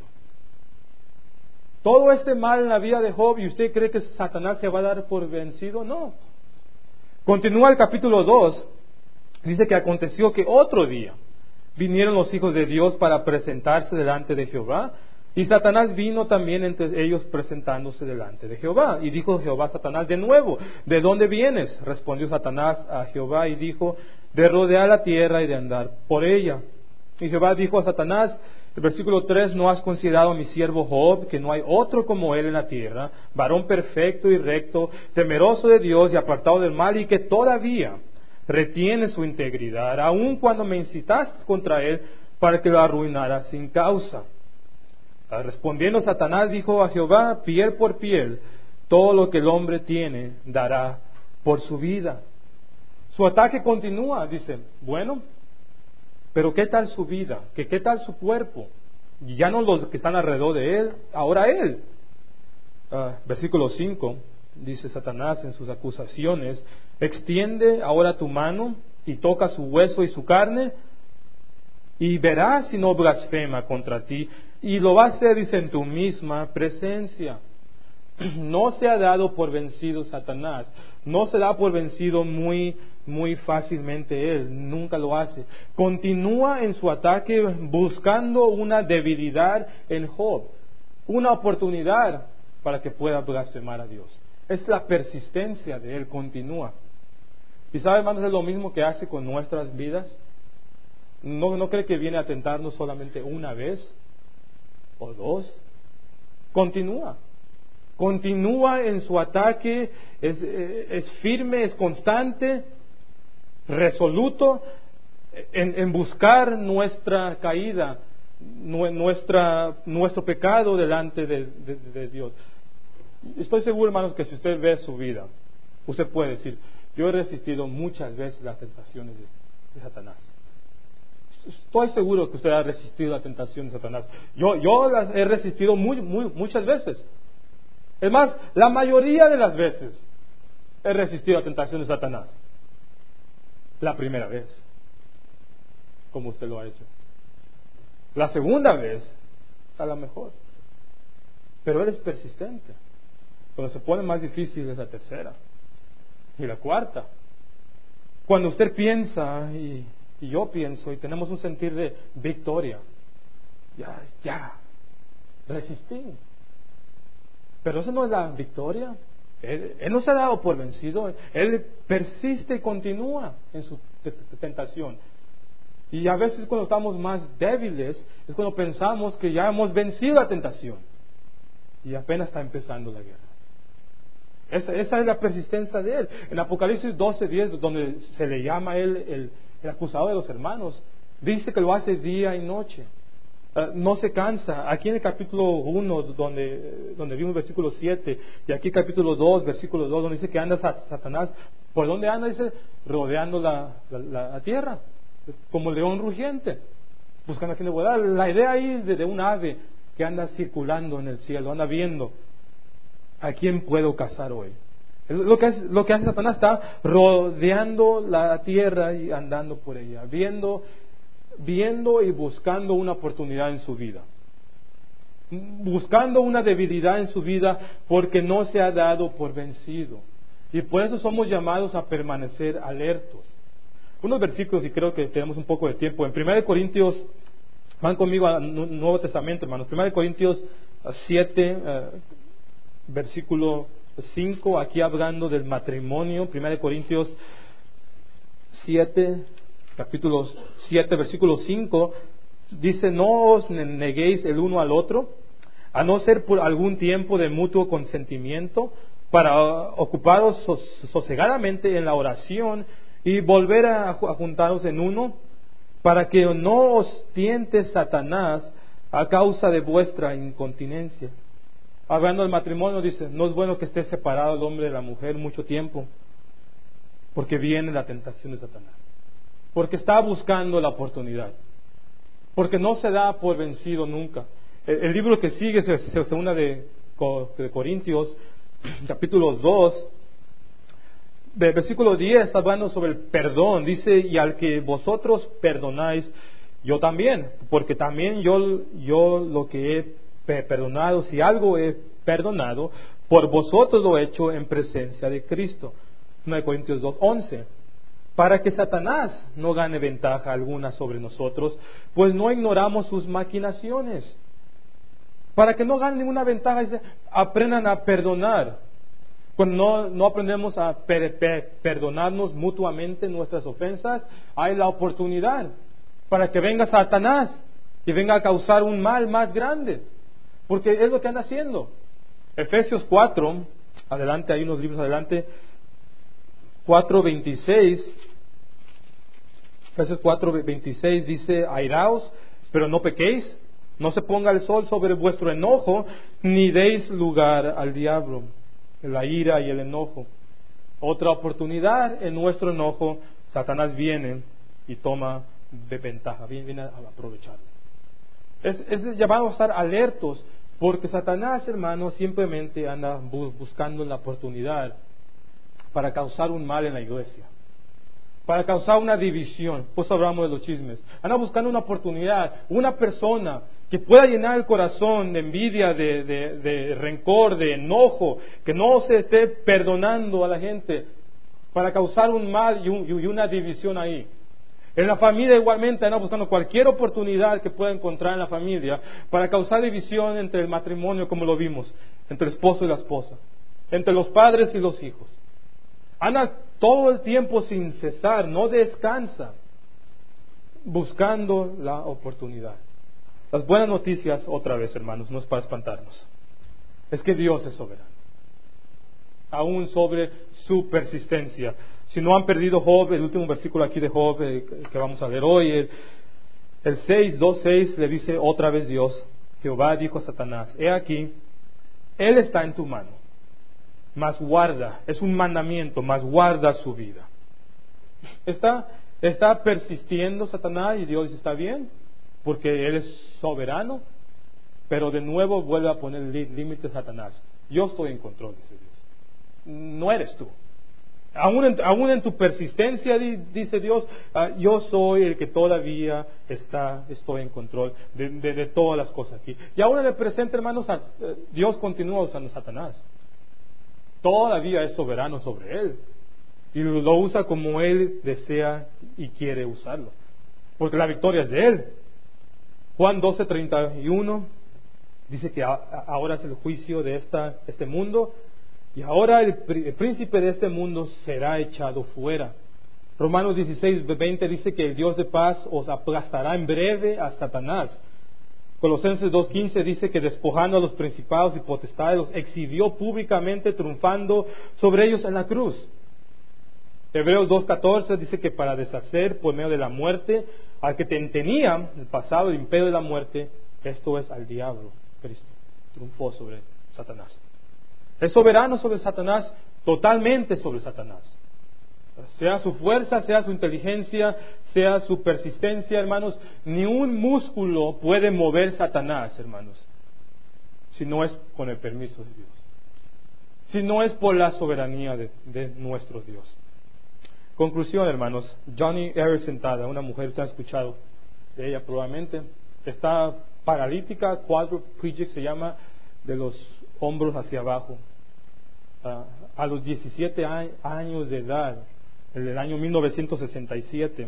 Todo este mal en la vida de Job, ¿y usted cree que Satanás se va a dar por vencido? No. Continúa el capítulo dos. Dice que aconteció que otro día vinieron los hijos de Dios para presentarse delante de Jehová, y Satanás vino también entre ellos presentándose delante de Jehová. Y dijo Jehová a Satanás de nuevo, ¿de dónde vienes? Respondió Satanás a Jehová y dijo, de rodear la tierra y de andar por ella. Y Jehová dijo a Satanás, el versículo tres, ¿no has considerado a mi siervo Job, que no hay otro como él en la tierra, varón perfecto y recto, temeroso de Dios y apartado del mal, y que todavía retiene su integridad, aun cuando me incitaste contra él para que lo arruinara sin causa? Respondiendo Satanás dijo a Jehová, piel por piel, todo lo que el hombre tiene dará por su vida. Su ataque continúa, dice, bueno, pero ¿qué tal su vida? ¿Qué, qué tal su cuerpo? Y ya no los que están alrededor de él, ahora él. Uh, versículo cinco. dice Satanás en sus acusaciones, extiende ahora tu mano y toca su hueso y su carne, y verás si no blasfema contra ti, y lo va a hacer, dice, en tu misma presencia. No se ha dado por vencido Satanás, no se da por vencido muy, muy fácilmente él, nunca lo hace. Continúa en su ataque buscando una debilidad en Job, una oportunidad para que pueda blasfemar a Dios. Es la persistencia de él, continúa. Y sabe, hermanos, es lo mismo que hace con nuestras vidas. ¿No, no cree que viene a tentarnos solamente una vez o dos? Continúa. Continúa en su ataque, es, es firme, es constante, resoluto en, en buscar nuestra caída, nuestra, nuestro pecado delante de, de, de Dios. Estoy seguro, hermanos, que si usted ve su vida, usted puede decir, yo he resistido muchas veces las tentaciones de, de Satanás. Estoy seguro que usted ha resistido la tentación de Satanás. Yo, yo las he resistido muy, muy, muchas veces. Es más, la mayoría de las veces he resistido la tentación de Satanás. La primera vez, como usted lo ha hecho. La segunda vez, a lo mejor. Pero él es persistente. Cuando se pone más difícil es la tercera. Y la cuarta. Cuando usted piensa, y, y yo pienso, y tenemos un sentir de victoria. Ya, ya, resistí. Pero eso no es la victoria. Él, él no se ha dado por vencido. Él persiste y continúa en su t- t- tentación. Y a veces cuando estamos más débiles es cuando pensamos que ya hemos vencido la tentación. Y apenas está empezando la guerra. Esa, esa es la persistencia de él. En Apocalipsis doce diez, donde se le llama a él el, el acusador de los hermanos, dice que lo hace día y noche. Uh, no se cansa. Aquí en el capítulo uno, donde, donde vimos versículo siete, y aquí capítulo dos, versículo dos, donde dice que anda Satanás. ¿Por dónde anda? Dice, rodeando la, la, la tierra, como león rugiente, buscando a quien devorar. La idea ahí es de, de un ave que anda circulando en el cielo, anda viendo a quién puedo cazar hoy. Lo que, es, lo que hace Satanás, está rodeando la tierra y andando por ella, viendo, viendo y buscando una oportunidad en su vida, buscando una debilidad en su vida, porque no se ha dado por vencido. Y por eso somos llamados a permanecer alertos. Unos versículos, y creo que tenemos un poco de tiempo. En primera de Corintios, van conmigo al Nuevo Testamento, hermanos. primera de Corintios siete, uh, versículo cinco, aquí hablando del matrimonio. primera de Corintios siete, capítulo siete, versículo cinco, dice, no os neguéis el uno al otro, a no ser por algún tiempo de mutuo consentimiento, para ocuparos sosegadamente en la oración y volver a juntaros en uno, para que no os tiente Satanás a causa de vuestra incontinencia. Hablando del matrimonio, dice, no es bueno que esté separado el hombre de la mujer mucho tiempo, porque viene la tentación de Satanás, porque está buscando la oportunidad, porque no se da por vencido nunca. El, el libro que sigue es el segundo de, de Corintios, capítulo dos, de versículo diez, hablando sobre el perdón, dice, y al que vosotros perdonáis, yo también, porque también yo, yo lo que he perdonado, si algo he perdonado, por vosotros lo he hecho en presencia de Cristo. primera de Corintios dos, once. Para que Satanás no gane ventaja alguna sobre nosotros, pues no ignoramos sus maquinaciones. Para que no gane ninguna ventaja, dice, aprendan a perdonar. Cuando no, no aprendemos a per, per, perdonarnos mutuamente nuestras ofensas, hay la oportunidad para que venga Satanás y venga a causar un mal más grande. Porque es lo que anda haciendo. Efesios cuatro, adelante, hay unos libros adelante, cuatro veintiséis. Efesios cuatro veintiséis dice, airaos, pero no pequéis, no se ponga el sol sobre vuestro enojo, ni deis lugar al diablo. La ira y el enojo. Otra oportunidad en nuestro enojo, Satanás viene y toma de ventaja, viene, viene a aprovecharlo. Es, es llamado a estar alertos Porque Satanás, hermano, simplemente anda bu- buscando la oportunidad para causar un mal en la iglesia, para causar una división. Pues hablamos de los chismes. Anda buscando una oportunidad, una persona que pueda llenar el corazón de envidia, de, de, de rencor, de enojo, que no se esté perdonando a la gente, para causar un mal y, un, y una división ahí. En la familia igualmente anda buscando cualquier oportunidad que pueda encontrar en la familia para causar división entre el matrimonio, como lo vimos, entre el esposo y la esposa, entre los padres y los hijos. Anda todo el tiempo sin cesar, no descansa, buscando la oportunidad. Las buenas noticias, otra vez, hermanos, no es para espantarnos, es que Dios es soberano, aún sobre su persistencia. Si no han perdido Job, el último versículo aquí de Job eh, que vamos a leer hoy, el, el seis, dos, seis, le dice otra vez Dios: Jehová dijo a Satanás, he aquí, él está en tu mano, mas guarda, es un mandamiento, mas guarda su vida. Está, está persistiendo Satanás y Dios dice, está bien, porque Él es soberano, pero de nuevo vuelve a poner límites a Satanás. Yo estoy en control, dice Dios. No eres tú. Aún en, aún en tu persistencia, dice Dios, uh, yo soy el que todavía está, estoy en control de, de, de todas las cosas aquí. Y aún en el presente, hermanos, Dios continúa usando a Satanás. Todavía es soberano sobre él. Y lo usa como él desea y quiere usarlo. Porque la victoria es de él. Juan doce, treinta y uno dice que ahora es el juicio de esta, este mundo. Y ahora el, el príncipe de este mundo será echado fuera. Romanos dieciséis, veinte dice que el Dios de paz os aplastará en breve a Satanás. Colosenses dos, quince dice que despojando a los principados y potestades los exhibió públicamente, triunfando sobre ellos en la cruz. Hebreos dos, catorce dice que para deshacer por medio de la muerte al que tenía el pasado, el imperio de la muerte, esto es al diablo. Cristo triunfó sobre Satanás. Es soberano sobre Satanás, totalmente sobre Satanás. Sea su fuerza, sea su inteligencia, sea su persistencia, hermanos, ni un músculo puede mover Satanás, hermanos, si no es con el permiso de Dios, si no es por la soberanía de, de nuestro Dios. Conclusión, hermanos, Johnny R. sentada, una mujer, usted ha escuchado de ella probablemente, está paralítica, quadriplegic se llama, de los hombros hacia abajo. Uh, a los diecisiete años de edad, en el año mil novecientos sesenta y siete,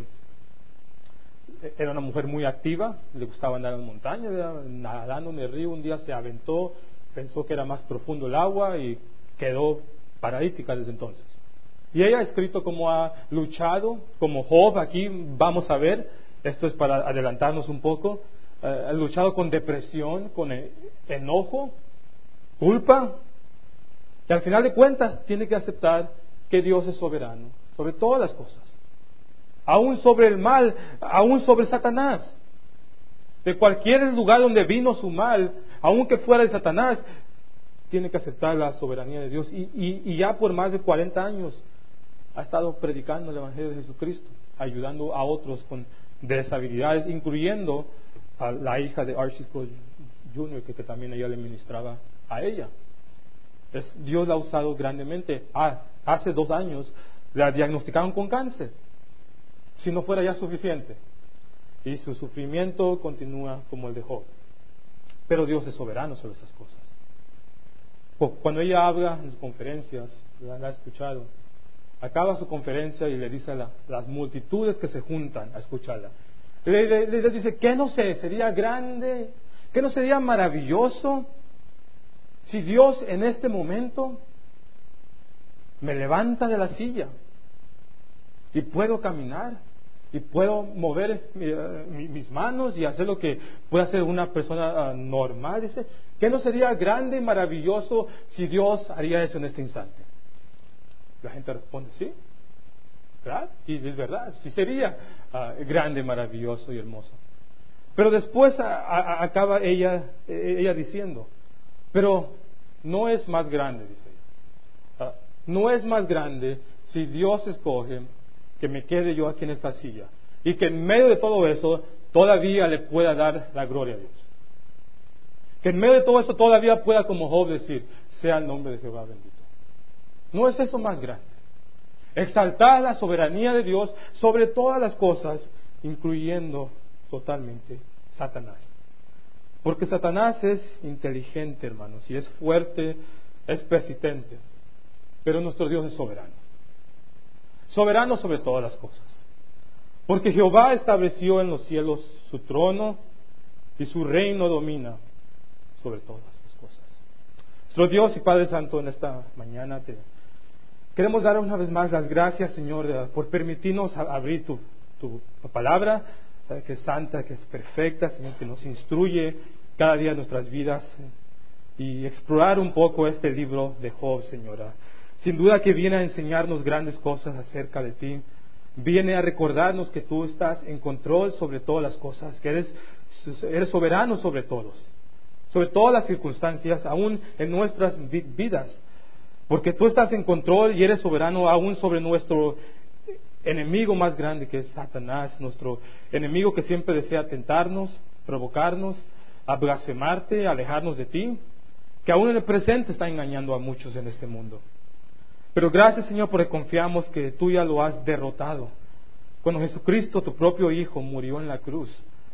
era una mujer muy activa, le gustaba andar en montaña, nadando en el río, un día se aventó, pensó que era más profundo el agua y quedó paralítica desde entonces. Y ella ha escrito cómo ha luchado, como Job, aquí vamos a ver, esto es para adelantarnos un poco, uh, ha luchado con depresión, con enojo, culpa, y al final de cuentas tiene que aceptar que Dios es soberano sobre todas las cosas, aún sobre el mal, aún sobre Satanás. De cualquier lugar donde vino su mal, aunque fuera de Satanás, tiene que aceptar la soberanía de Dios. Y, y, y ya por más de cuarenta años ha estado predicando el Evangelio de Jesucristo, ayudando a otros con deshabilidades, incluyendo a la hija de Archie Sproul junior, que, que también ella le ministraba a ella. Es, Dios la ha usado grandemente. Ah, hace dos años la diagnosticaron con cáncer, si no fuera ya suficiente, y su sufrimiento continúa como el de Job. Pero Dios es soberano sobre esas cosas. Cuando ella habla en sus conferencias, la, la ha escuchado, acaba su conferencia y le dice a la, las multitudes que se juntan a escucharla, le, le, le dice, ¿qué no sé? ¿Sería grande? ¿Qué no sería maravilloso si Dios en este momento me levanta de la silla y puedo caminar y puedo mover mi, mi, mis manos y hacer lo que puede hacer una persona uh, normal? Dice, ¿qué no sería grande y maravilloso si Dios haría eso en este instante? La gente responde, sí, claro, y es verdad, sí sería uh, grande, maravilloso y hermoso. Pero después a, a, acaba ella, ella diciendo, pero no es más grande, dice ella. Uh, no es más grande si Dios escoge que me quede yo aquí en esta silla y que en medio de todo eso todavía le pueda dar la gloria a Dios. Que en medio de todo eso todavía pueda, como Job, decir, sea el nombre de Jehová bendito. ¿No es eso más grande? Exaltar la soberanía de Dios sobre todas las cosas, incluyendo totalmente Satanás. Porque Satanás es inteligente, hermanos, y es fuerte, es persistente. Pero nuestro Dios es soberano. Soberano sobre todas las cosas. Porque Jehová estableció en los cielos su trono y su reino domina sobre todas las cosas. Nuestro Dios y Padre Santo, en esta mañana te queremos dar una vez más las gracias, Señor, por permitirnos abrir tu, tu palabra, que es santa, que es perfecta, Señor, que nos instruye cada día en nuestras vidas, y explorar un poco este libro de Job, Señora. Sin duda que viene a enseñarnos grandes cosas acerca de ti. Viene a recordarnos que tú estás en control sobre todas las cosas, que eres, eres soberano sobre todos, sobre todas las circunstancias, aún en nuestras vidas. Porque tú estás en control y eres soberano aún sobre nuestro enemigo más grande, que es Satanás, nuestro enemigo que siempre desea tentarnos, provocarnos, a blasfemarte, a alejarnos de ti, que aún en el presente está engañando a muchos en este mundo. Pero gracias, Señor, porque confiamos que tú ya lo has derrotado. Cuando Jesucristo, tu propio Hijo, murió en la cruz.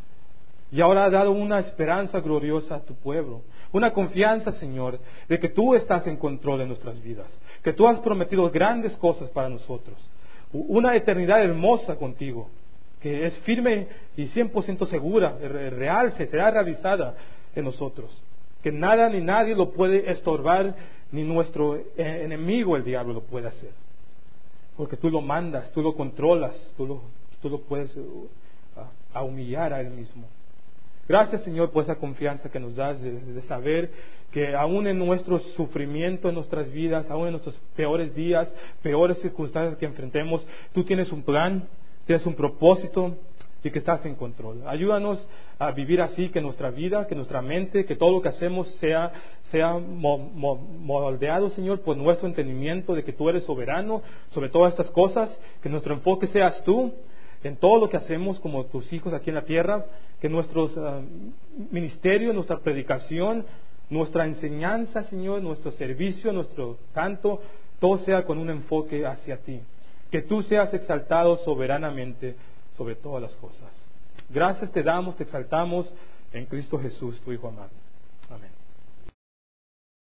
Y ahora ha dado una esperanza gloriosa a tu pueblo. Una confianza, Señor, de que tú estás en control de nuestras vidas. Que tú has prometido grandes cosas para nosotros. Una eternidad hermosa contigo, que es firme y cien por ciento segura, real, se será realizada en nosotros. Que nada ni nadie lo puede estorbar, ni nuestro enemigo, el diablo, lo puede hacer. Porque tú lo mandas, tú lo controlas, tú lo, tú lo puedes uh, a humillar a él mismo. Gracias, Señor, por esa confianza que nos das de, de saber que aún en nuestro sufrimiento, en nuestras vidas, aún en nuestros peores días, peores circunstancias que enfrentemos, tú tienes un plan, tienes un propósito y que estás en control. Ayúdanos a vivir así, que nuestra vida, que nuestra mente, que todo lo que hacemos sea, sea mo, mo, moldeado, Señor, por nuestro entendimiento de que tú eres soberano sobre todas estas cosas, que nuestro enfoque seas tú en todo lo que hacemos como tus hijos aquí en la tierra, que nuestro uh, ministerio, nuestra predicación, nuestra enseñanza, Señor, nuestro servicio, nuestro canto, todo sea con un enfoque hacia ti. Que tú seas exaltado soberanamente sobre todas las cosas. Gracias te damos, te exaltamos en Cristo Jesús, tu Hijo amado. Amén.